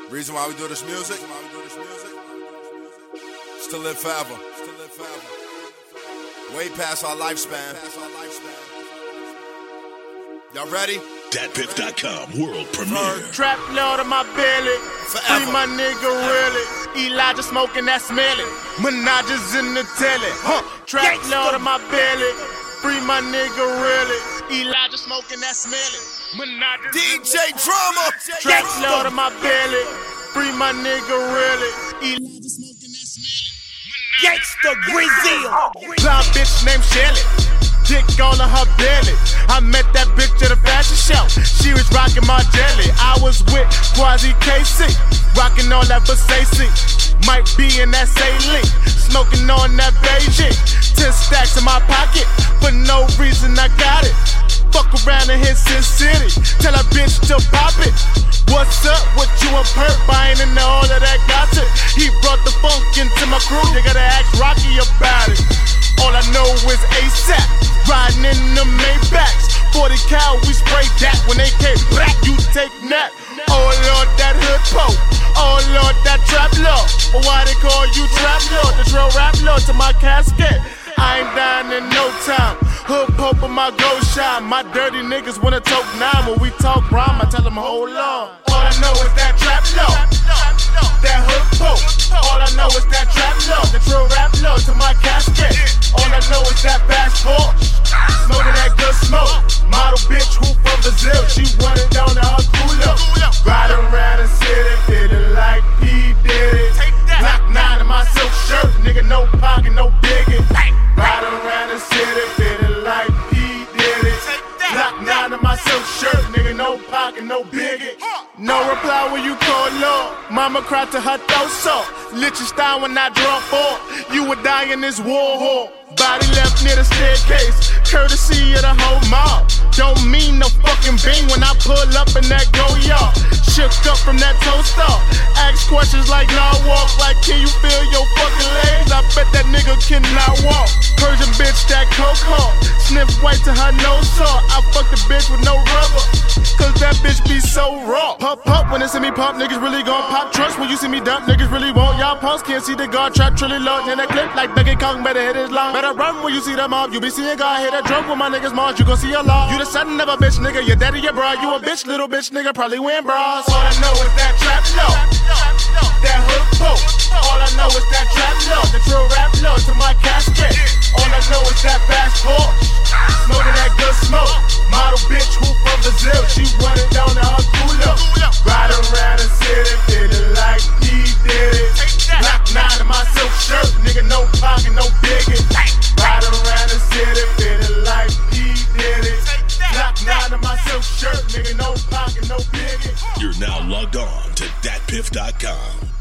Reason why we do this music is to live forever. Way past our lifespan. Y'all ready? DatPiff.com world premiere. Trap Lord of my belly. Forever. Free my nigga really. Elijah smoking that smelly. Menages in the telly. Trap Lord of my belly. Free my nigga really. Elijah smoking that smelly. Menages DJ Drama. Trap Lord of my belly. Free my nigga really. Elijah smoking that smelly. Gangsta Grizzly. Blonde bitch named Shelly. Dick all on her belly. I met that bitch at a fashion show. She was rocking my jelly. I was with Quasi KC, rocking all that Versace. Might be in that Saline, smoking on that Beijing. 10 stacks in my pocket, for no reason I got it. Fuck around and hit Sin City, tell a bitch to pop it. What's up with you and Perp? I ain't into all of that gossip. He brought the funk into my crew, you gotta ask Rocky about it. All I know is ASAP, riding in the Maybachs. 40 cal, we spray that. When they came back, you take nap. Oh Lord, that hood poke. Oh Lord, that trap lord. But why they call you trap lord? The drill rap lord to my casket. I ain't dying in no time. Hood pope of my gold shine. My dirty niggas wanna talk nine. When we talk rhyme, I tell them hold on. All I know is that trap lord. That hood pope. All I know is that trap lord. The drill rap lord to my casket. All I know is that fast Porsche. Smoking that good smoke. Model bitch who from Brazil. She running down to her cooler. Ride around the city, feeling like P. Diddy. Glock 9 in my silk shirt. Nigga, no pocket, no digging. Ride around the city, feeling like P. Diddy. Glock 9 in my silk shirt. Nigga, no pocket, no bigot. No reply when you call Lord. Mama cried to her throat sore. Liechtenstein when I draw four. You would die in this war hall. Body left near the staircase. Courtesy of the whole mob. Don't mean no fucking bing when I pull up in that go yard. Shook up from that toaster. Ask questions like nah walk. Like can you feel your fucking legs? I bet that nigga cannot walk. Persian bitch that coke hard. Sniff white to her nose saw. I fuck the bitch with no rubber. Cause that bitch be so raw. Pop when they see me pop, niggas really gon' pop. Trust when you see me dump, niggas really won't. Y'all punks can't see the guard trap truly low. In that clip like Becky Kong, better hit his long. Better run when you see the mob. You be seeing God hit a drunk with my niggas Mars. You gon' see a law. You the son of a bitch nigga, your daddy your bra. You a bitch, little bitch nigga, probably wearing bras. All I know is that trap low. That hood poke. All I know is that trap low. The drill rap low to my casket. All I know is that fast Porsche. Smoking that good smoke. Model bitch who from Brazil. She running down to her cooler. Ride around the city, feeling like P. Diddy. Glock 9 in my silk shirt. Nigga, no pocket, no bigot. Ride around the city, feeling like P. Diddy. Glock 9 in my silk shirt. Nigga, no pocket, no bigot. You're now logged on to DatPiff.com.